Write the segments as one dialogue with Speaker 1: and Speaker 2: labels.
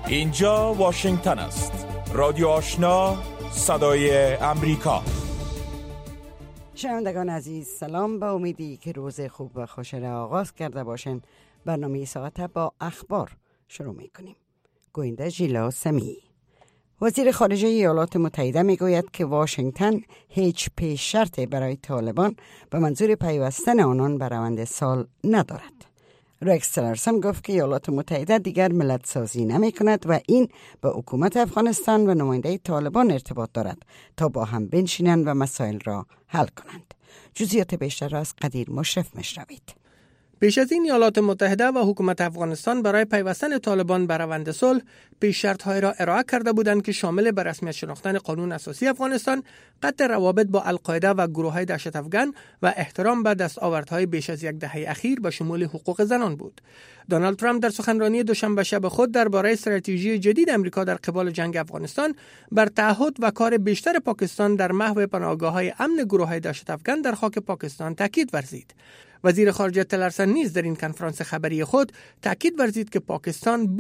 Speaker 1: اینجا واشنگتن است. رادیو آشنا، صدای امریکا.
Speaker 2: شنوندگان عزیز، سلام. با امیدی که روز خوب و خوش را آغاز کرده باشین، برنامه ساعت با اخبار شروع میکنیم. گوینده ژیلا سمی. وزیر خارجه ایالات متحده میگوید که واشنگتن هیچ پیش شرطی برای طالبان به منظور پیوستن آنان به روند سال ندارد. رکس تلرسن گفت که ایالات متحده دیگر ملت سازی نمی کند و این به حکومت افغانستان و نماینده طالبان ارتباط دارد تا با هم بنشینند و مسائل را حل کنند. جزئیات بیشتر را از قدیر مشرف میشنوید.
Speaker 3: پیش از این ایالات متحده و حکومت افغانستان برای پیوستن طالبان به روند صلح پیش شرط‌هایی را ارائه کرده بودند که شامل به رسمیت شناختن قانون اساسی افغانستان، قطع روابط با القاعده و گروه‌های دهشت افغان و احترام به دستاوردهای بیش از یک دهه اخیر به شمول حقوق زنان بود. دونالد ترامپ در سخنرانی دوشنبه شب خود درباره استراتژی جدید آمریکا در قبال جنگ افغانستان بر تعهد و کار بیشتر پاکستان در محو پناهگاه‌های امن گروه‌های دهشت افغان در خاک پاکستان تاکید ورزید. وزیر خارجه تلرسن نیز در این کنفرانس خبری خود تاکید ورزید که پاکستان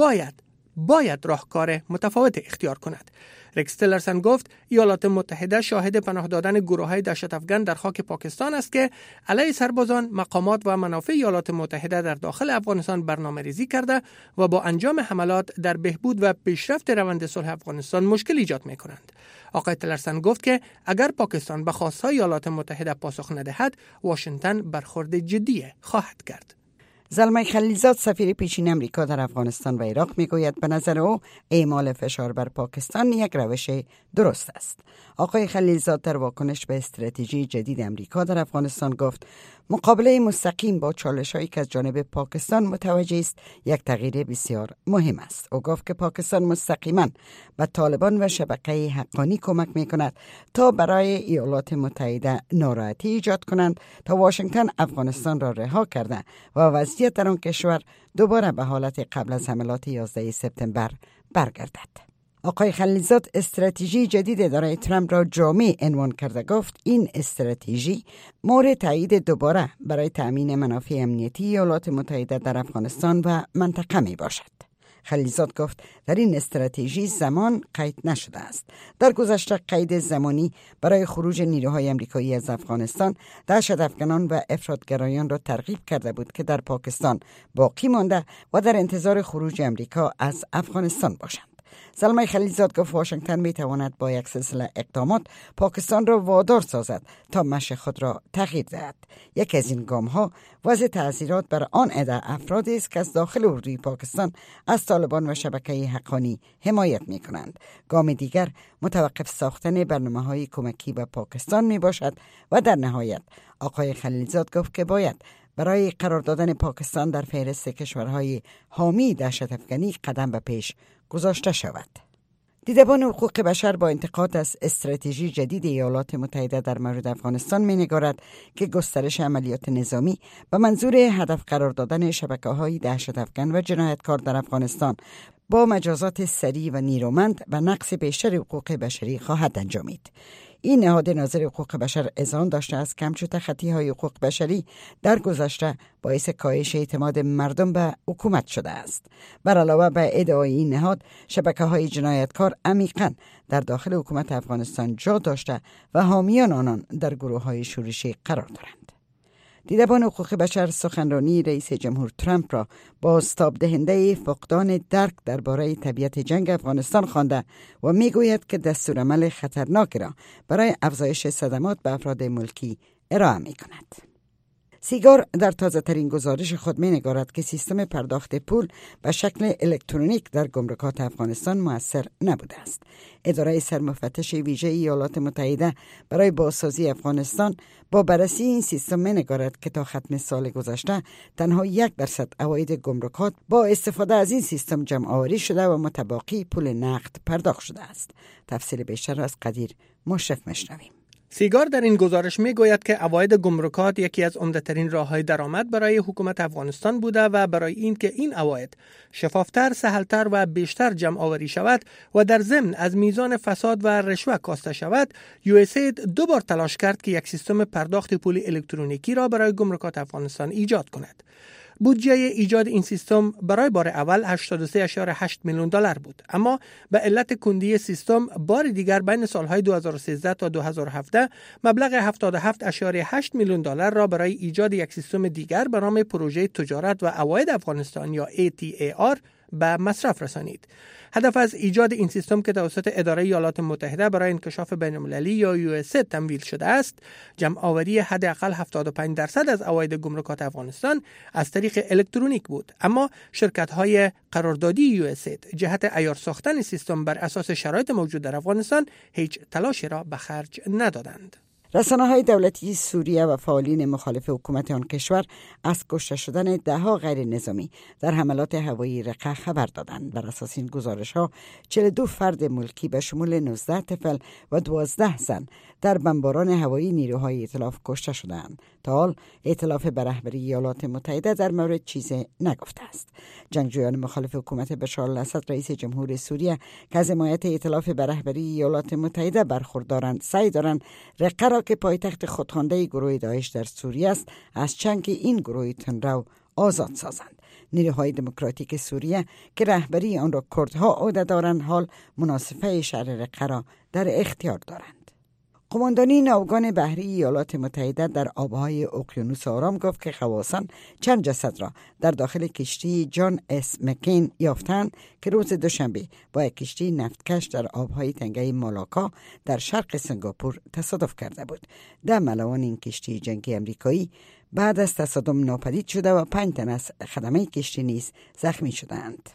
Speaker 3: باید راهکار متفاوت اختیار کند. رکس تلرسن گفت ایالات متحده شاهد پناه دادن گروه‌های دهشت افغان در خاک پاکستان است که علیه سربازان، مقامات و منافع ایالات متحده در داخل افغانستان برنامه‌ریزی کرده و با انجام حملات در بهبود و پیشرفت روند صلح افغانستان مشکل ایجاد می‌کنند. آقای تلرسن گفت که اگر پاکستان به خواست‌های ایالات متحده پاسخ ندهد، واشنگتن برخورد جدی خواهد کرد.
Speaker 2: زلمه خلیلزاد سفیر پیشین امریکا در افغانستان و عراق میگوید به نظر او اعمال فشار بر پاکستان یک روش درست است. آقای خلیلزاد در واکنش به استراتژی جدید امریکا در افغانستان گفت مقابله مستقیم با چالش‌هایی که از جانب پاکستان متوجه است یک تغییر بسیار مهم است. او گفت که پاکستان مستقیما به طالبان و شبکه حقانی کمک می‌کند تا برای ایالات متحده ناراحتی ایجاد کنند تا واشنگتن افغانستان را رها کرده و وضعیت در آن کشور دوباره به حالت قبل از حملات 11 سپتامبر برگردد. آقای خلیلزاد استراتژی جدید اداره ترامپ را جامع عنوان کرده. گفت این استراتژی مورد تایید دوباره برای تأمین منافع امنیتی ایالات متحده در افغانستان و منطقه می باشد. خلیلزاد گفت در این استراتژی زمان قید نشده است. در گذشته قید زمانی برای خروج نیروهای آمریکایی از افغانستان دهشت افغانان و افراطگرایان را ترغیب کرده بود که در پاکستان باقی مانده و در انتظار خروج آمریکا از افغانستان باشند. زلمه خلیلزاد گفت واشنگتن می تواند با یک سلسله اقدامات پاکستان را وادار سازد تا مشی خود را تغییر دهد. یکی از این گام ها وضع تعزیرات بر آن عده افرادی است که از داخل اردوی پاکستان از طالبان و شبکه حقانی حمایت می کنند. گام دیگر متوقف ساختن برنامه‌های کمکی به پاکستان می باشد و در نهایت آقای خلیلزاد گفت که باید برای قرار دادن پاکستان در فهرست کشورهای حامی دهشت افغانی قدم به پیش گذاشته شود. دیدبان حقوق بشر با انتقاد از استراتژی جدید ایالات متحده در مورد افغانستان می‌نگرد که گسترش عملیات نظامی به منظور هدف قرار دادن شبکه‌های دهشت افغان و جنایتکار در افغانستان با مجازات سریع و نیرومند و نقض بیشتر حقوق بشری خواهد انجامید. این نهاد ناظر حقوق بشر اذعان داشته است که همچون تخطی‌های حقوق بشری در گذشته باعث کاهش اعتماد مردم به حکومت شده است. بر علاوه بر ادعای این نهاد، شبکه‌های جنایتکار عمیقاً در داخل حکومت افغانستان جا داشته و حامیان آنان در گروه‌های شورشی قرار دارند. دیدبان حقوق بشر سخنرانی رئیس جمهور ترامپ را بازتاب دهنده فقدان درک درباره طبیعت جنگ افغانستان خوانده و میگوید که دستورالعمل خطرناکی را برای افزایش صدمات به افراد ملکی ارائه می‌کند. سیگار در تازه ترین گزارش خود می نگارد که سیستم پرداخت پول به شکل الکترونیک در گمرکات افغانستان مؤثر نبوده است. اداره سرمفتش ویژه ایالات متحده برای بازسازی افغانستان با بررسی این سیستم می نگارد که تا ختم سال گذشته تنها 1% عواید گمرکات با استفاده از این سیستم جمع آوری شده و متباقی پول نقد پرداخت شده است. تفصیل بیشتر از قدیر مشرف میشنویم.
Speaker 3: سیگار در این گزارش میگوید که عواید گمرکات یکی از عمده‌ترین راه‌های درآمد برای حکومت افغانستان بوده و برای اینکه این عواید شفافتر، سهلتر و بیشتر جمع آوری شود و در ضمن از میزان فساد و رشوه کاسته شود، USAID 2 بار تلاش کرد که یک سیستم پرداخت پول الکترونیکی را برای گمرکات افغانستان ایجاد کند. بودجه ایجاد این سیستم برای بار اول 83.8 میلیون دلار بود، اما به علت کندی سیستم بار دیگر بین سالهای 2013 تا 2017 مبلغ 77.8 میلیون دلار را برای ایجاد یک سیستم دیگر به نام پروژه تجارت و عواید افغانستان یا ATAR به مصرف رسانید. هدف از ایجاد این سیستم که توسط اداره ایالات متحده برای انکشاف بین‌المللی یا USAID تمویل شده است، جمع آوری حداقل 75% از عواید گمرکات افغانستان از طریق الکترونیک بود، اما شرکت‌های قراردادی USAID جهت عیار ساختن سیستم بر اساس شرایط موجود در افغانستان هیچ تلاشی را به خرج ندادند.
Speaker 2: رسانه‌های دولتی سوریه و فعالین مخالف حکومت آن کشور از کشته شدن ده‌ها غیر نظامی در حملات هوایی رقه خبر دادند. بر اساس این گزارش‌ها 42 فرد ملکی به شمول 19 طفل و 12 زن در بمباران هوایی نیروهای ائتلاف کشته شدند. تا حال ائتلاف به رهبری ایالات متحده در مورد چیزی نگفته است. جنگجویان مخالف حکومت بشار الاسد رئیس جمهور سوریه که از حمایت ائتلاف به رهبری ایالات متحده برخوردارند، سعی دارند رقه را که پایتخت خودخوانده گروه داعش در سوریه است از چنگ این گروه تندرو آزاد سازند. نیروهای دموکراتیک سوریه که رهبری آن را کردها عهده دارند حال مناصفه شهر رقه را در اختیار دارند. قماندانی ناوگان بحری ایالات متحده در آبهای اقیانوس آرام گفت که خواصان چند جسد را در داخل کشتی جان اس مکین یافتند که روز دوشنبه با یک کشتی نفتکش در آبهای تنگه مالاکا در شرق سنگاپور تصادف کرده بود. 10 ملوان این کشتی جنگی امریکایی بعد از تصادم ناپدید شده و 5 تن از خدمه کشتی نیز زخمی شدند.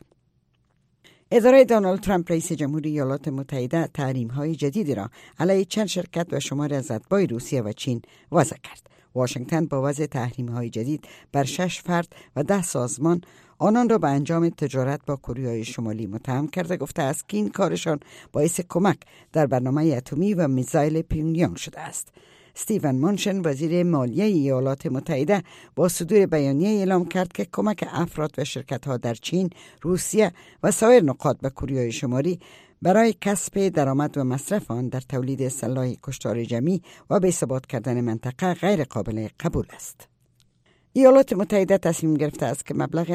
Speaker 2: اداره دونالد ترامپ رئیس جمهوری ایالات متحده تحریم‌های جدیدی را علیه چند شرکت و شماری از اتباع روسیه و چین وضع کرد. واشنگتن با وضع تحریم‌های جدید بر 6 فرد و 10 سازمان آنان را به انجام تجارت با کره شمالی متهم کرده، گفته است که این کارشان باعث کمک در برنامه اتمی و میزایل پیونگیانگ شده است. استیون مونشن وزیر مالیه ایالات متحده با صدور بیانیه اعلام کرد که کمک افراد و شرکت‌ها در چین، روسیه و سایر نقاط به کره شمالی برای کسب درآمد و مصرف آن در تولید سلاح کشتار جمعی و بی‌ثبات کردن منطقه غیر قابل قبول است. ایالات متحده تصمیم گرفته است که مبلغ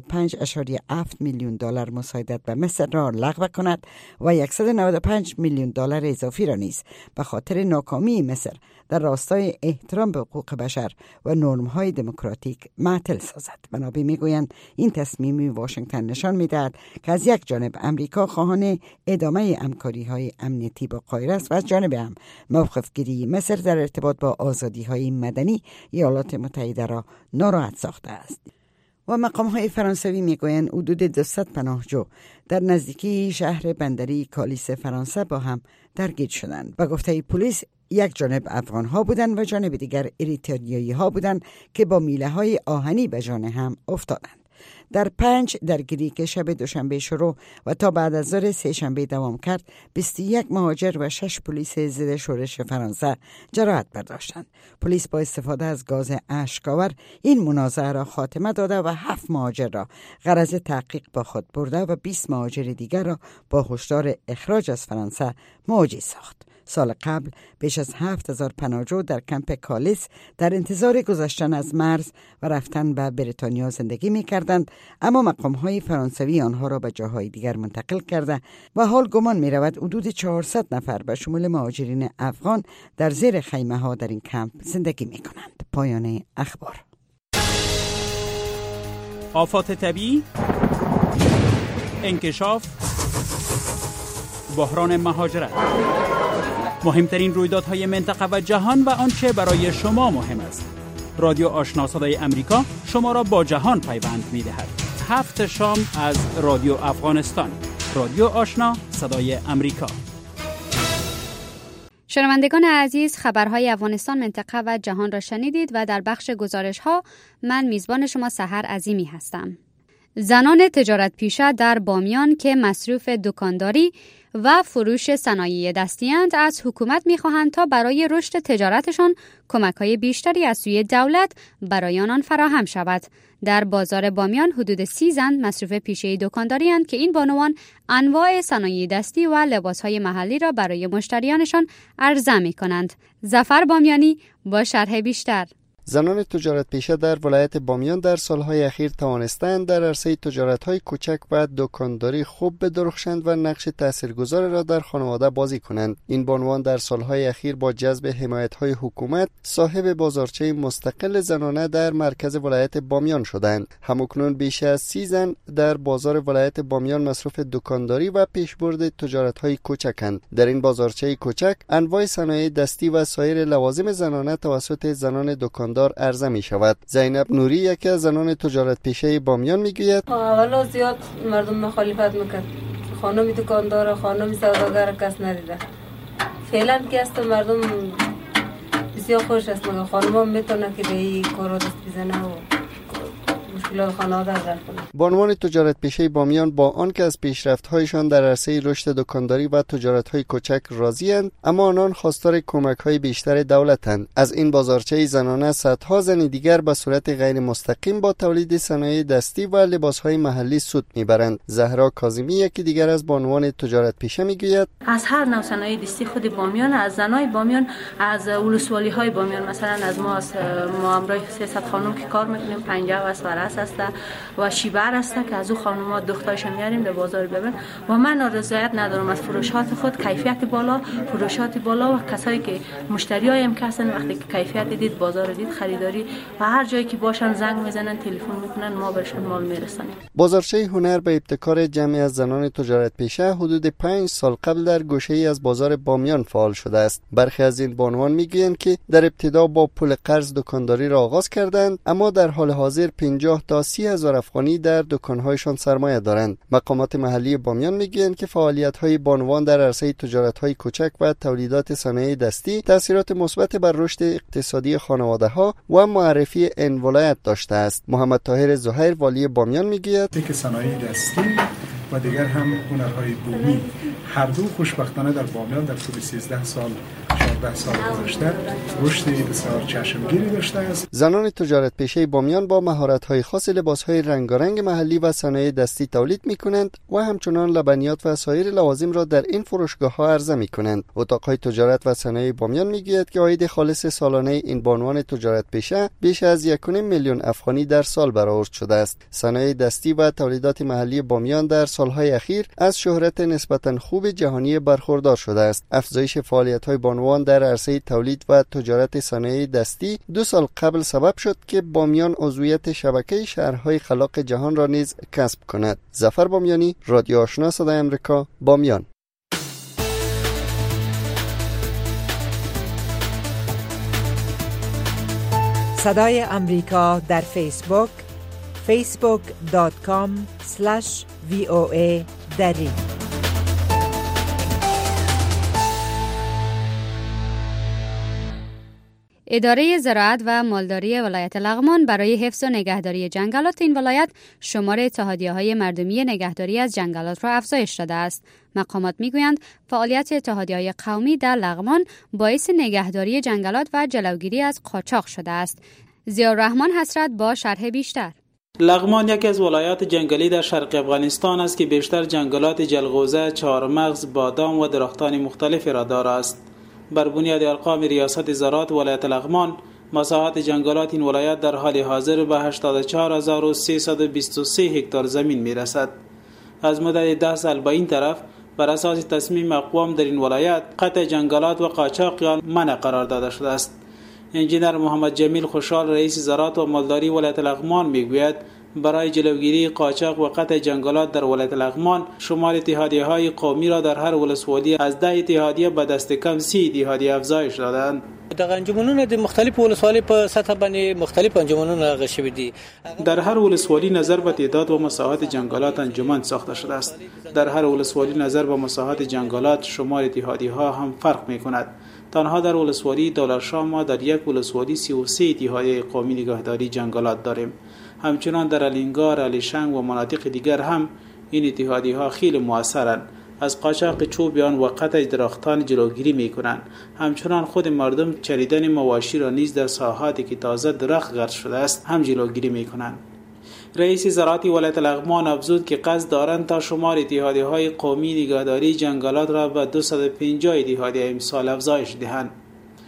Speaker 2: 95.7 میلیون دلار مساعدت به مصر را لغو کند و 195 میلیون دلار اضافی را نیز به خاطر ناکامی مصر در راستای احترام به حقوق بشر و نرم‌های دموکراتیک معطل سازد. منابع میگویند این تصمیم واشنگتن نشان می‌دهد که از یک جانب امریکا خواهان ادامه همکاری‌های امنیتی با قاهره است و از جانب هم موقف‌گیری مصر در ارتباط با آزادی‌های مدنی ایالات متحده را ناراحت ساخته است. و مقام‌های فرانسوی میگویند حدود 200 پناهجو در نزدیکی شهر بندری کالیس فرانسه با هم درگیر شدند. به گفته پلیس یک جانب افغان‌ها بودند و جانب دیگر اریتریایی‌ها بودند که با میله‌های آهنی به جان هم افتادند. در 5 درگیری که شب دوشنبه شروع و تا بعد از ظهر سه شنبه دوام کرد، 21 مهاجر و 6 پلیس ضد شورش فرانسه جراحت برداشتند. پلیس با استفاده از گاز اشک‌آور این منازعه را خاتمه داده و 7 مهاجر را غرض تحقیق با خود برده و 20 مهاجر دیگر را با هشدار اخراج از فرانسه موجه ساخت. سال قبل بیش از 7000 پناهجو در کمپ کالیس در انتظار گذشتن از مرز و رفتن به بریتانیا زندگی می کردند، اما مقام‌های فرانسوی آنها را به جاهای دیگر منتقل کرده و حال گمان می رود حدود 400 نفر به شمول مهاجرین افغان در زیر خیمه ها در این کمپ زندگی می کنند. پایان اخبار.
Speaker 1: آفات طبیعی، انکشاف، بحران مهاجرت، مهمترین رویدادهای منطقه و جهان و آنچه برای شما مهم است. رادیو آشنا صدای امریکا شما را با جهان پیوند می‌دهد. 7 شام از رادیو افغانستان. رادیو آشنا صدای امریکا.
Speaker 4: شنوندگان عزیز، خبرهای افغانستان، منطقه و جهان را شنیدید و در بخش گزارش‌ها من میزبان شما سحر عظیمی هستم. زنان تجارت پیشه در بامیان که مصروف دکانداری و فروش صنایع دستی‌اند از حکومت می‌خواهند تا برای رشد تجارتشان کمک‌های بیشتری از سوی دولت برای آنان فراهم شود. در بازار بامیان حدود 30 زن مصروف پیشه دکانداری اند که این بانوان انواع صنایع دستی و لباس‌های محلی را برای مشتریانشان عرضه می‌کنند. ظفر بامیانی با شرح بیشتر.
Speaker 5: زنان تجارت پیشه در ولایت بامیان در سالهای اخیر توانستند در عرصه تجارت‌های کوچک و دکانداری خوب بدرخشند و نقش تاثیرگذار را در خانواده بازی کنند. این بانوان در سالهای اخیر با جذب حمایت‌های حکومت صاحب بازارچه مستقل زنانه در مرکز ولایت بامیان شدند. همکنون بیش از 30 زن در بازار ولایت بامیان مصروف دکانداری و پیشبرد تجارت‌های کوچکند. در این بازارچه کوچک انواع صنایع دستی و سایر لوازم زنانه توسط زنان دکاندار عرضه می شود. زینب نوری یکی از زنان تجارت پیشه بامیان میگوید
Speaker 6: اولا زیاد مردم مخالفت میکرد. خانم دکاندار، خانم سوداگر کس ندیده. فعلا که است مردم بسیار خوش است. مگه خانم میتونه که به این کارا دست بزنه و مشکلات خانواده حل کنه.
Speaker 5: بانوان تجارت پیشه بامیان با آنکه از پیشرفت‌هایشان در عرصه رشد دکانداری و تجارت‌های کوچک راضی‌اند، اما آنان خواستار کمک‌های بیشتر دولت‌اند. از این بازارچه زنانه صدها زن دیگر به صورت غیر مستقیم با تولید صنایع دستی و لباس‌های محلی سود می‌برند. زهرا کاظمی یکی دیگر از بانوان تجارت پیشه می‌گوید
Speaker 7: از هر نوع صنایع دستی خود بامیان، از زنای بامیان، از ولسوالی‌های بامیان، مثلا از ما همراه 300 خانم که کار می‌کنیم، 50 و سوارس است و شیبر است که از او خانم‌ها دخترشون میاریم به بازار ببرن و من رضایت ندارم از فروشات خود. کیفیت بالا، فروشات بالا و کسایی که مشتریای هم هستن وقتی که کیفیت دید، بازار دید، خریداری و هر جایی که باشن زنگ میزنن، تلفن میکنن، ما بهشون مال میرسونیم.
Speaker 5: بازارچه هنر به ابتکار جمعی از زنان تجارت پیشه حدود 5 سال قبل در گوشه‌ای از بازار بامیان فعال شده است. برخی از این بانوان میگویند که در ابتدا با پول قرض دکانداری را آغاز کردند، اما در حال حاضر 50 تا 30 هزار افغانی در دکان‌هایشان سرمایه دارند. مقامات محلی بامیان میگویند که فعالیت‌های بانوان در عرصه تجارت‌های کوچک و تولیدات صنایع دستی تأثیرات مثبت بر رشد اقتصادی خانواده‌ها و معرفی این ولایت داشته است. محمد طاهر زهیر والی بامیان میگوید
Speaker 8: که صنایع دستی و دیگر هم هنرهای بومی هر دو خوشبختانه در بامیان در طول 13 سال 14 سال گذشته رشد بسیار چشمگیری داشته است.
Speaker 5: زنان تجارت پیشه بامیان با مهارت‌های خاص لباس‌های رنگارنگ محلی و صنایع دستی تولید می‌کنند و همچنان لبنیات و سایر لوازم را در این فروشگاه‌ها عرضه می‌کنند. اتاق‌های تجارت و صنایع بامیان می‌گوید که عاید خالص سالانه این بانوان تجارت پیشه بیش از 1.5 میلیون افغانی در سال برآورد شده است. صنایع دستی و تولیدات محلی بامیان در سالهای اخیر از شهرت نسبتاً خوب جهانی برخوردار شده است. افزایش فعالیت‌های بانوان در عرصه تولید و تجارت صنایع دستی 2 سال قبل سبب شد که بامیان عضویت شبکه شهرهای خلاق جهان را نیز کسب کند. ظفر بامیانی، رادیو آشنا صدای آمریکا، بامیان.
Speaker 2: صدای آمریکا در فیسبوک facebook.com/VOA دری.
Speaker 4: اداره زراعت و مالداری ولایت لغمان برای حفظ و نگهداری جنگلات این ولایت شمار اتحادیه‌های مردمی نگهداری از جنگلات را افزایش داده است. مقامات میگویند فعالیت اتحادیه‌های قومی در لغمان باعث نگهداری جنگلات و جلوگیری از قاچاق شده است. ضیاءالرحمن حسرت با شرح بیشتر.
Speaker 1: لغمان یکی از ولایات جنگلی در شرق افغانستان است که بیشتر جنگلات جلغوزه، چهارمغز، بادام و درختان مختلفی را دارد است. بر بنیاد ارقام ریاست زراعت ولایت لغمان، مساحت جنگلات این ولایت در حال حاضر به 84323 هکتار زمین میرسد. از مدت 10 سال به این طرف بر اساس تصمیم اقوام در این ولایت قطع جنگلات و قاچاق آن منع قرار داده شده است. انجینر محمد جمیل خوشحال رئیس زراعت و مالداری ولایت لغمان میگوید برای جلوگیری قاچاق و قطع جنگلات در ولایت لغمان شمار اتحادیه‌های قومی را در هر ولسوالی از 10 اتحادیه به دست کم 30 اتحادیه افزایش دادند.
Speaker 3: د انجمنونو د مختلف ولسوالۍ په سطح باندې مختلف انجمنونه راغلي شوي دي.
Speaker 1: در هر ولسوالی نظر به تعداد و مساحت جنگلات انجمن ساخته شده است. در هر ولسوالی نظر به مساحت جنگلات شمار اتحادیه‌ها هم فرق می‌کند. تنها در ولسوالی دولرشاه ما در یک ولسوالی 33 اتحادیه قومی نگهداری جنگلات داریم. همچنان در الینگار، الیشنگ و مناطق دیگر هم این اتحادیه‌ها خیلی مؤثرند. از قاچاق چوبیان و قطع درختان جلوگیری می‌کنند. همچنان خود مردم چریدن مواشی را نیز در ساحاتی که تازه درخت غرس شده است هم جلوگیری می‌کنند. رئیس زراعت ولایت لغمان افزود که قصد دارند تا شمار اتحادیه‌های قومی نگهداری جنگلات را به 250 اتحادیه امسال افزایش دهند.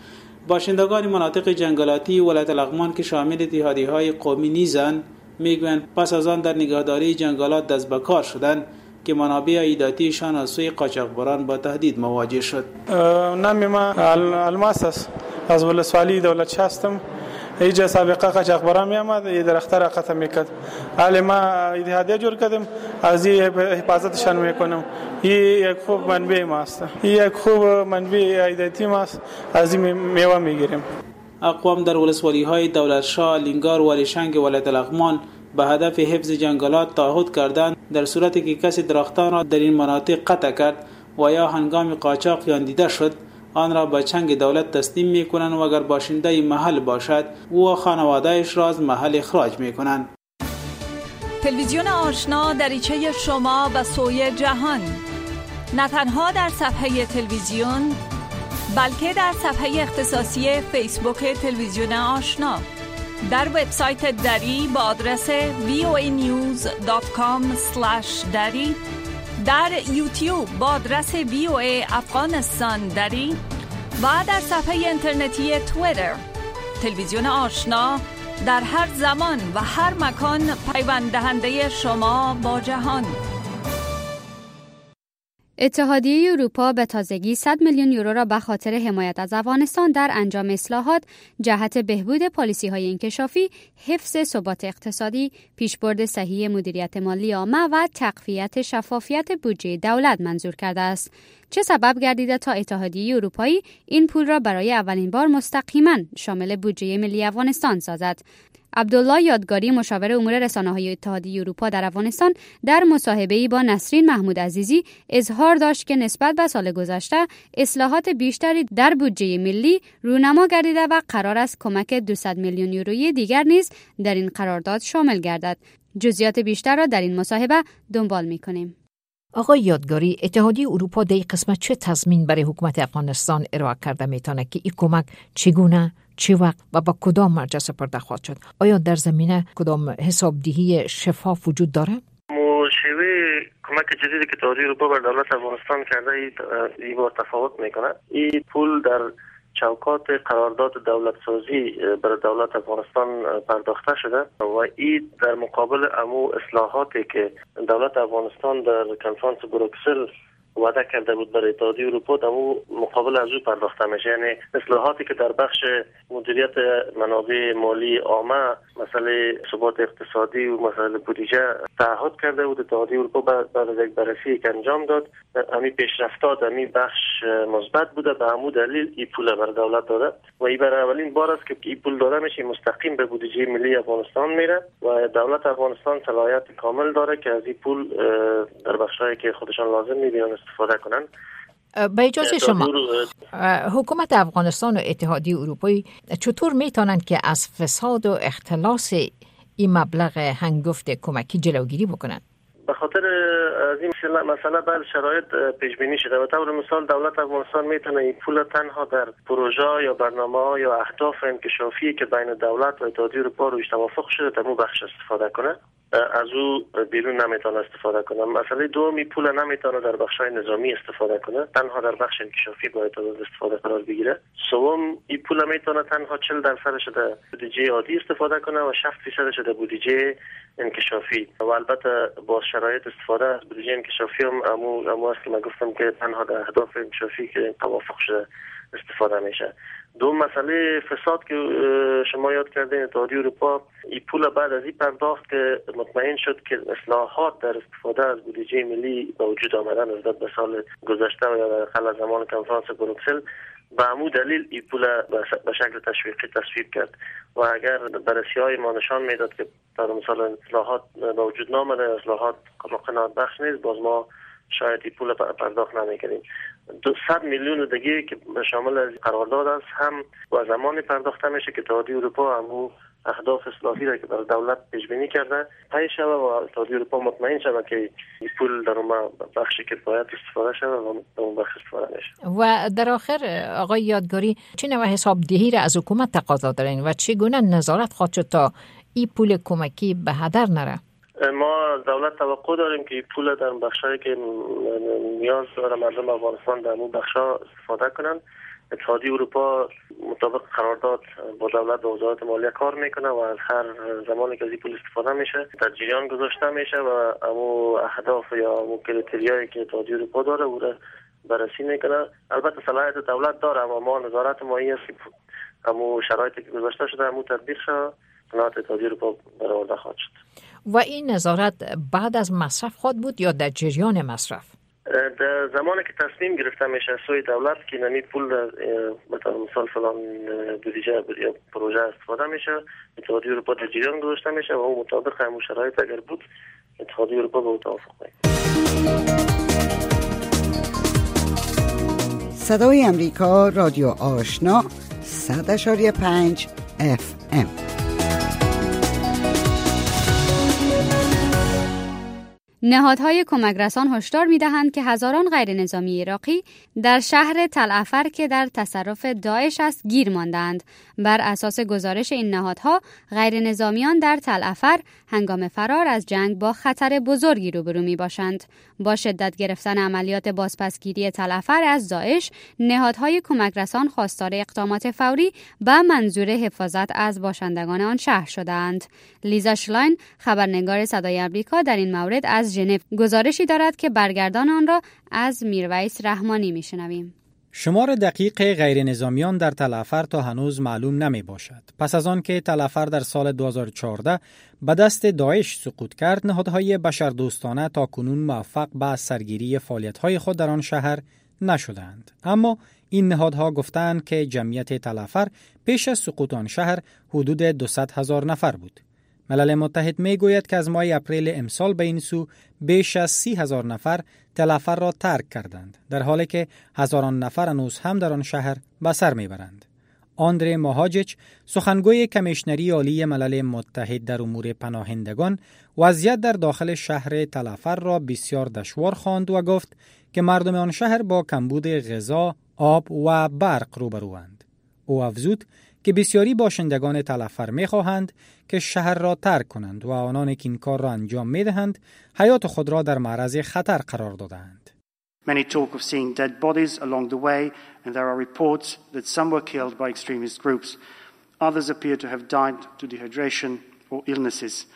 Speaker 1: باشندگان مناطق جنگلاتی ولایت لغمان که شامل اتحادیه‌های قومی نیزند میگویند پس از آن در نگهداری جنگلات دست به کار شدند که منابع عایداتیشان از سوی قاچاقبران با تهدید مواجه شد.
Speaker 9: نام ما الماس است، از ولسوالی دولت هستم. هیچ سابقه قاچاقبران میامد این درخت را قطع میکرد. حالا ما اتحادیه جور کردیم، از این حفاظتشان میکنم. این یک خوب منبع ماست، این یک خوب منبع عایداتی ماست، از این میوه میگیریم.
Speaker 1: اقوام در ولسوالی‌های دولتشاه، لینگار و والیشنگ ولایت لغمان به هدف حفظ جنگلات تعهد کردند در صورتی که کسی درختان را در این مناطق قطع کرد و یا هنگام قاچاق یا دیده شد آن را به چنگ دولت تسلیم می‌کنند و اگر باشنده محل باشد او و خانواده‌اش را از محل اخراج می‌کنند.
Speaker 10: تلویزیون آشنا دریچه شما به سوی جهان، نه تنها در صفحه تلویزیون بلکه در صفحه اختصاصی فیسبوک تلویزیون آشنا، در وبسایت دری با آدرس voanews.com/dari، در یوتیوب با آدرس VOA افغانستان دری و در صفحه اینترنتی توییتر. تلویزیون آشنا در هر زمان و هر مکان پیوند دهنده شما با جهان.
Speaker 4: اتحادیه اروپا به تازگی 100 میلیون یورو را به خاطر حمایت از افغانستان در انجام اصلاحات جهت بهبود پالیسی‌های انکشافی، حفظ ثبات اقتصادی، پیشبرد صحیح مدیریت مالی عامه و تقویت شفافیت بودجه دولت منظور کرده است. چه سبب گردیده تا اتحادیه اروپایی این پول را برای اولین بار مستقیما شامل بودجه ملی افغانستان سازد؟ عبدالله یادگاری، مشاور امور رسانه‌های اتحادیه اروپا در افغانستان، در مصاحبه‌ای با نسرین محمود عزیزی اظهار داشت که نسبت به سال گذشته اصلاحات بیشتری در بودجه ملی رونما گردیده و قرار است کمک 200 میلیون یورویی دیگر نیز در این قرارداد شامل گردد. جزئیات بیشتر را در این مصاحبه دنبال می‌کنیم.
Speaker 11: آقای یادگاری، اتحادیه اروپا در این قسمت چه تضمین برای حکومت افغانستان ارائه کرده میتونه که این کمک چگونه، چه وقت و با کدام مرجع سپرده خواهد شد؟ آیا در زمینه کدام حسابدهی شفاف وجود داره؟
Speaker 12: شیوه کمک جدیدی که اتحادیه اروپا بر دولت افغانستان کرده این بار تفاوت میکنه. این پول در چوکات قرارداد دولت سازی برای دولت افغانستان پرداخته شده و این در مقابل امو اصلاحاتی که دولت افغانستان در کنفرانس بروکسل وعده کرده بود برای اتحادیه اروپا در مقابل از او پرداخته میشه. یعنی اصلاحاتی که در بخش مدیریت منابع مالی عامه، مسئله ثبات اقتصادی و مسئله بودجه تعهد کرده بود اتحادیه اروپا بعد از یک بررسی که انجام داد امی پیشرفتات امی بخش مثبت بوده، به همون دلیل این پول بر دولت داده و این برای اولین بار است که این پول داده میشه مستقیم به بودجه ملی افغانستان میره و دولت افغانستان صلاحیت کامل داره که از این پول در بخشایی که خودشان لازم میبینن استفاده کنن.
Speaker 11: به اجازه شما، حکومت افغانستان و اتحادیه اروپایی چطور میتونن که از فساد و اختلاس این مبلغ هنگفت کمکی جلوگیری بکنن؟
Speaker 12: به خاطر از این مسئله بعد شرایط پیش بینی شده و طور مثال دولت افغانستان میتونه این پول تنها در پروژه یا برنامه یا اهداف انکشافی که بین دولت و اتحادیه اروپا روش توافق شده در اون بخش استفاده کنه، از او بیرون نمیتونه استفاده کنه. مسئله دومی پول نمیتونه در بخش‌های نظامی استفاده کنه، تنها در بخش انکشافی باید استفاده قرار بگیره. سوم این پول میتونه تنها 40% در بودجه عادی استفاده کنه و 60% در بودجه انکشافی و البته با شرایط استفاده از بودجه انکشافی هم امو است که من گفتم که تنها در اهداف انکشافی که توافق شده استفاده میشه. دو مسئله فساد که شما یاد کردین، اتحادیه اروپا این پول بعد از این پرداخت که مطمئن شد که اصلاحات در استفاده از بودجه ملی به وجود آمدن نسبت به سال گذشته و یا در حال زمان کنفرانس بروکسل، به همون دلیل این پول به شکل تشویقی تصویب کرد و اگر بررسی‌های ما نشان میداد که در مثلا اصلاحات به وجود نامده، اصلاحات قناعت بخش نیست، باز ما شاید این پول پرداخت نمی‌کنیم. 200 میلیون دیگه که شامل از قرارداد است هم با زمانی پرداخته میشه که اتحادیه اروپا همون اهداف اصلاحی را که برای دولت پیش بینی کرده طی شود و اتحادیه اروپا مطمئن شود که این پول در اون بخشی که باید استفاده شود و در اون بخش استفاده میشه.
Speaker 11: و در آخر آقای یادگاری، چه نوع حسابدهی را از حکومت تقاضا دارین و چگونه نظارت خواهد شد تا این پول کمکی به هدر نره؟
Speaker 12: ما از دولت توقع داریم که پول در بخشایی که نیاز داره مردم افغانستان در اون بخشا استفاده کنن. اتحادیه اروپا مطابق قرارداد با دولت و وزارت مالیه کار میکنه و از هر زمانی که از این پول استفاده میشه در جریان گذاشته میشه و امو اهداف یا امو کریتریایی که اتحادیه اروپا داره او را بررسی میکنه. البته صلاحیت دولت داره اما ما نظارت ما این است که امو شرایطی که گذاشته شده امو تطبیق شده صلاحیت اتحادیه اروپا برآورده خواهد شد.
Speaker 11: و این نظارت بعد از مصرف خواهد بود یا در جریان مصرف؟
Speaker 12: در زمانی که تصمیم گرفته میشه سوی دولت که نمی پول مثلا فلان بودجه یا پروژه استفاده میشه اتحادیه اروپا در جریان گذاشته میشه و اون مطابق همون شرایط اگر بود اتحادیه اروپا به توافق میکنه.
Speaker 2: صدای امریکا رادیو آشنا 100.5 FM.
Speaker 4: نهادهای کمک رسان هشدار می‌دهند که هزاران غیرنظامی عراقی در شهر تل افر که در تصرف داعش است گیر ماندند. بر اساس گزارش این نهادها غیرنظامیان در تل افر هنگام فرار از جنگ با خطر بزرگی روبرو می‌باشند. با شدت گرفتن عملیات بازپسگیری تل افر از داعش، نهادهای کمک رسان خواستار اقدامات فوری به منظور حفاظت از باشندگان آن شهر شدند. لیزا شلاین خبرنگار صدای آمریکا در این مورد از ژنو گزارشی دارد که برگردان آن را از میرویس رحمانی میشنویم.
Speaker 13: شمار دقیق غیر نظامیان در تل افر تا هنوز معلوم نمی باشد. پس از آن که تل افر در سال 2014 به دست داعش سقوط کرد، نهادهای بشردوستانه تا کنون موفق به سرگیری فعالیت‌های خود در آن شهر نشدند. اما این نهادها گفتند که جمعیت تل افر پیش از سقوط آن شهر حدود 200,000 نفر بود. ملل متحد می گوید که از ماه اپریل امسال به این سو بیش از 30,000 نفر تل افر را ترک کردند، در حالی که هزاران نفر هنوز هم در آن شهر به سر می برند. آندره ماهاجچ، سخنگوی کمیشنری عالی ملل متحد در امور پناهندگان، وضعیت در داخل شهر تل افر را بسیار دشوار خواند و گفت که مردم آن شهر با کمبود غذا، آب و برق روبروند. او افزود که بسیاری باشندگان تل افر می‌خواهند که شهر را ترک کنند و آنان که این کار را انجام می‌دهند حیات خود را در معرض خطر قرار دادند.
Speaker 14: Many talk of seeing dead bodies along the way and there are reports that some were killed by extremist groups. Others appear to have died to dehydration or illnesses.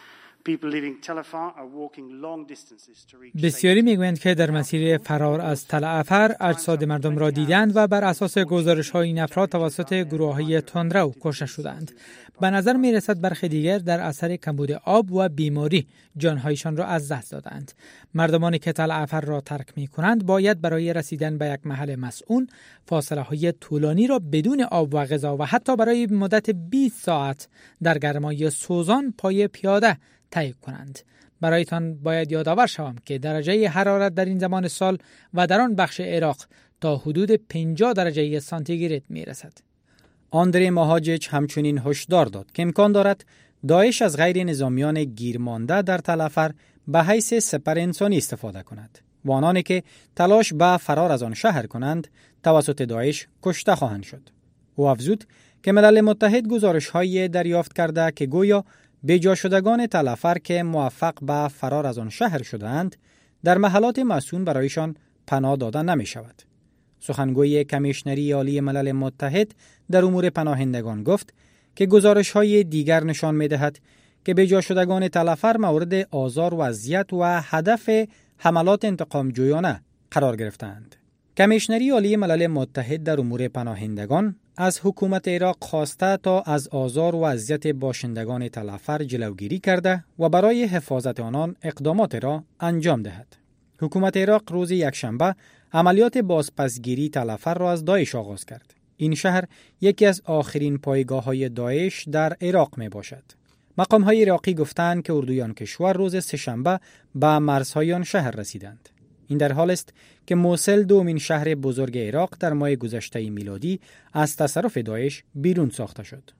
Speaker 3: بسیاری میگویند که در مسیر فرار از تل افر اجساد مردم را دیدند و بر اساس گزارش‌های این افراد توسط گروه‌های تندرو کشته شدند. به نظر می‌رسد برخی دیگر در اثر کمبود آب و بیماری جان‌هایشان را از دست دادند. مردمانی که تل افر را ترک می‌کنند باید برای رسیدن به یک محل مسکون فاصله‌های طولانی را بدون آب و غذا و حتی برای مدت 20 ساعت در گرمای سوزان پای پیاده طی کنند. برایتان باید یادآور شوم که درجه حرارت در این زمان سال و در آن بخش عراق تا حدود 50 درجه سانتیگراد میرسد.
Speaker 13: آندره ماهاجچ همچنین هشدار داد که امکان دارد داعش از غیر نظامیان گیرمانده در تل افر به حیث سپر انسانی استفاده کند و آنانی که تلاش به فرار از آن شهر کنند توسط داعش کشته خواهند شد. او افزود که ملل متحد گزارش‌های دریافت کرده که گویا بیجا شدگان تل افر که موفق به فرار از آن شهر شدند در محلات مسکون برایشان پناه داده نمی شود. سخنگوی کمیشنری عالی ملل متحد در امور پناهندگان گفت که گزارش‌های دیگر نشان می‌دهد که بیجا شدگان تل افر مورد آزار و اذیت و هدف حملات انتقام جویانه قرار گرفتند. کمیشنری عالی ملل متحد در امور پناهندگان از حکومت عراق خواسته تا از آزار و اذیت باشندگان تل افر جلوگیری کرده و برای حفاظت آنان اقدامات را انجام دهد. حکومت عراق روز یکشنبه عملیات بازپسگیری تل افر را از داعش آغاز کرد. این شهر یکی از آخرین پایگاه‌های داعش در عراق می باشد. مقام‌های عراقی گفتند که اردویان کشور روز سه‌شنبه به مرزهای آن شهر رسیدند. این در حال است که موصل دومین شهر بزرگ عراق در ماه گذشته میلادی از تصرف داعش بیرون ساخته شد.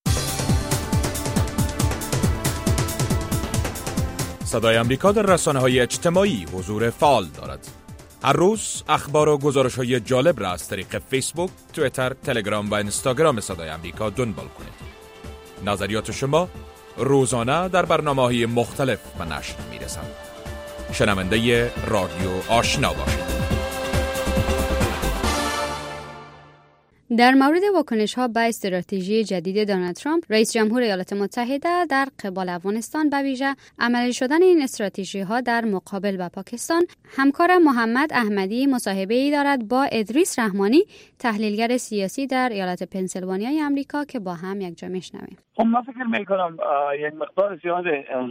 Speaker 15: صدای آمریکا در رسانه‌های اجتماعی حضور فعال دارد. هر روز اخبار و گزارش‌های جالب را از طریق فیسبوک، توییتر، تلگرام و اینستاگرام صدای آمریکا دنبال کنید. نظریات شما روزانه در برنامه‌های مختلف به نشر می‌رسند. شنونده رادیو آشنا باشید.
Speaker 4: در مورد واکنش‌ها به استراتژی جدید دونالد ترامپ، رئیس جمهور ایالات متحده در قبال افغانستان به ویژه عملی شدن این استراتژی‌ها در مقابل با پاکستان، همکارم محمد احمدی مصاحبه‌ای دارد با ادریس رحمانی، تحلیلگر سیاسی در ایالت پنسیلوانیای آمریکا که با هم یک جا میشنویم.
Speaker 16: من فکر می‌کنم یک مقدار زیاد از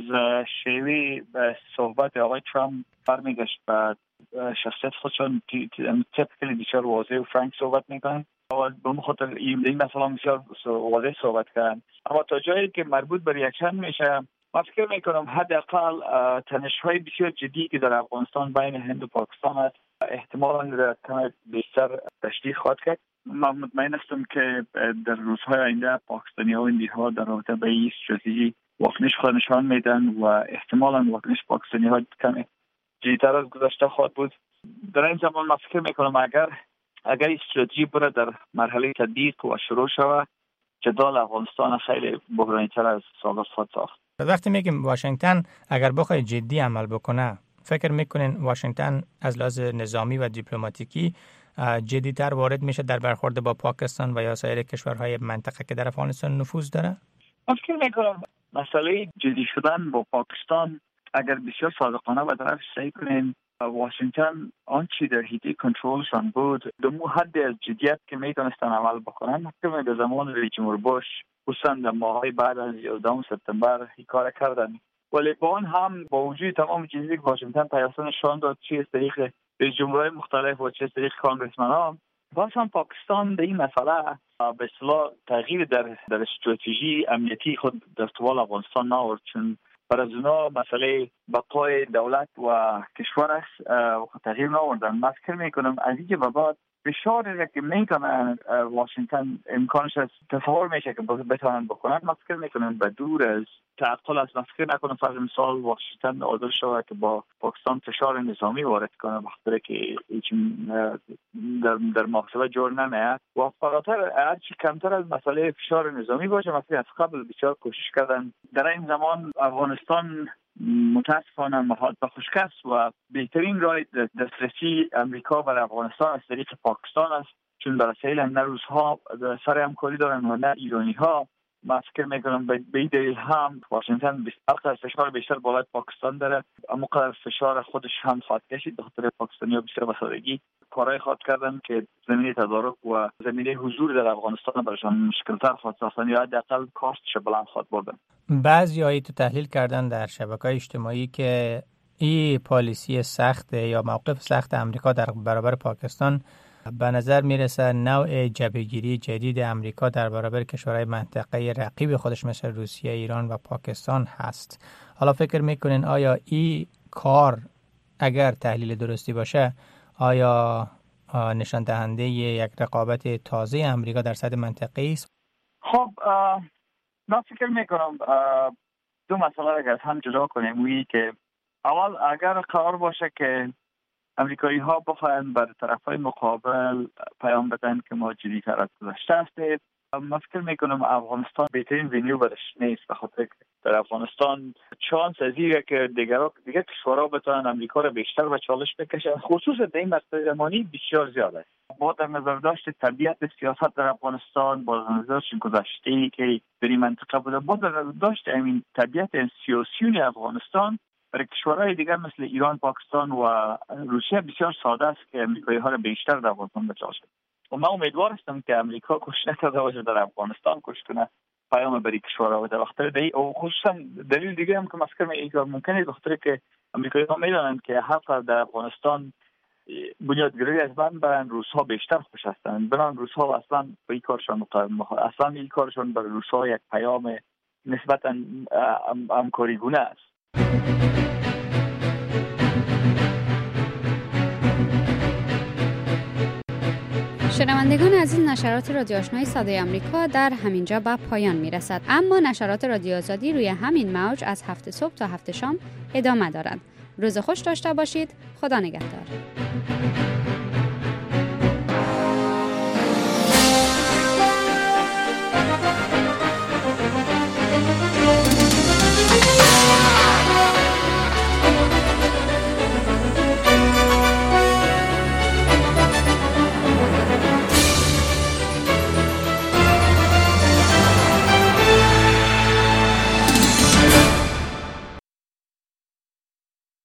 Speaker 16: شیوه صحبت آقای ترامپ برمیگشت به شخصیت خودشون تیپیکلی بسیار واضح و فرانک صحبت میکنن و به خاطر این مثلا بسیار واضح صحبت کردن، اما تا جایی که مربوط به ریاکشن میشه من فکر میکنم حداقل تنش‌های بسیار جدی که در افغانستان بین هند و پاکستان است احتمالاً کمی بیشتر تشدید خواهد کرد. من مطمئن هستم که در روزهای آینده پاکستانی‌ها و هندی‌ها در رابطه با این استراتژی واکنش خود نشان میدن و احتمالاً واکنش پاکستانی‌ها کمی جدی‌تر از گذشته خواهد بود. در این زمان من فکر میکنم اگر استراتژی بره در مرحله تطبیق و شروع شود، جدال افغانستان خیلی بحرانی‌تر از سال‌ها خواهد ساخت.
Speaker 13: وقتی میگیم واشنگتن اگر بخواد جدی عمل بکنه، فکر میکنین واشنگتن از لحاظ نظامی و دیپلماتیکی جدی‌تر وارد میشه در برخورد با پاکستان و یا سایر کشورهای منطقه که در افغانستان نفوذ داره؟
Speaker 16: من فکر میکنم مسئله جدی شدن با پاکستان اگر بسیار صادقانه و طرف سعی کنیم، واشنگتن آنچه در حیطه کنترلشان بود در مو حد از جدیت که میتونستن عمل بکنن که در زمان رئیس جمهور بوش خصوصا در ماهای بعد از 11 سپتامبر این کار کردن، ولی با آن هم با وجود تمام چیزی که واشنگتن پیاسا نشان داد چه از طریق رئیس جمهورهای مختلف و چه از طریق کانگرسمنان، باز هم پاکستان در این مسئله به اصطلاح تغییر در استراتژی امنیتی خود در طول افغانستان نآورد، چون برای از اونا مسئله بقای دولت و کشور است تغییر نآوردن. من فکر میکنم از اینجا به بعد فشاری که میکنن واشنگتن امکانش از تصور میشه که بتونن بکنن، من فکر میکنم به دور از تعقل است. من فکر نکنم فرض مثال واشنگتن عادل شود که با پاکستان فشار نظامی وارد کنه وقتی که هیچ در محاسبه جور نمیاد و فقط هرچی کمتر از مسئله فشار نظامی باشه. مثلا از قبل بسیار کوشش کردن در این زمان افغانستان متاسفانه محاط به خشکست و بهترین راه دسترسی امریکا بر افغانستان از طریق پاکستان است، چون در اصل نه روس‌ها سر همکاری دارن و نه ایرانی‌ها. من فکر میکنم به این دلیل هم واشنگتن از فشار بیشتر بالای پاکستان داره، اما قدر فشار خودش هم خواهد کشید. به خاطر پاکستانی‌ها بسیار به سادگی کارهای خواهد کردن که زمینه تدارک و زمینه حضور در افغانستان برایشان مشکل‌تر خواهد ساخت یا حداقل کاستش بلند خواهد بردن.
Speaker 13: بعضی‌هایی تو تحلیل کردن در شبکه‌های اجتماعی که این پالیسی سخت یا موقف سخت امریکا در برابر پاکستان به نظر میرسه نوع جبهه‌گیری جدید امریکا در برابر کشورهای منطقه رقیب خودش مثل روسیه، ایران و پاکستان هست. حالا فکر میکنین آیا این کار اگر تحلیل درستی باشه آیا نشان دهنده یک رقابت تازه امریکا در سطح منطقه‌ای است؟
Speaker 16: خب من فکر میکنم دو مسئله را از هم جدا کنیم. وی که اول اگر قرار باشه که امریکایی ها بخواهند بر طرفای مقابل پیام بدن که ما جدی‌تر از گذشته هستیم، من فکر میکنم افغانستان بهترین ونیو برش نیست، به خاطر که در افغانستان چانس از اینه که دیگر کشورها بتونن امریکا را بیشتر به چالش بکشن، خصوصا در این مقطع زمانی بسیار زیاد است. با در نظر داشت طبیعت سیاست در افغانستان، با در نظر داشت گذشته‌ای که در این منطقه بوده، با در نظر داشت این طبیعت سیاسی افغانستان برای کشورهای دیگر مثل ایران، پاکستان و روسیه بسیار ساده است که امریکایی ها را بیشتر در افغانستان بچاشد. و من امیدوار هستم که امریکا کوشش نکرده باشه در افغانستان کوشش کنه پیام برای کشورها بده. وقتی دی او خصوصا دلیل دیگه هم که من فکر می‌کنم ممکنه بخاطر که امریکایی ها میدونن که هر فرد در افغانستان بنیادگرایی از من برن روس‌ها بیشتر خوش هستند، برن روس‌ها اصلا به این کارشون اصلا این کارشون برای روس‌ها یک پیام نسبتاً همکاری گونه است.
Speaker 4: شنوندگان عزیز، نشرات رادیو آشنای صدای آمریکا در همینجا به پایان میرسد، اما نشرات رادیو آزادی روی همین موج از 7 صبح تا 7 شام ادامه دارد. روز خوش داشته باشید. خدا نگهدار.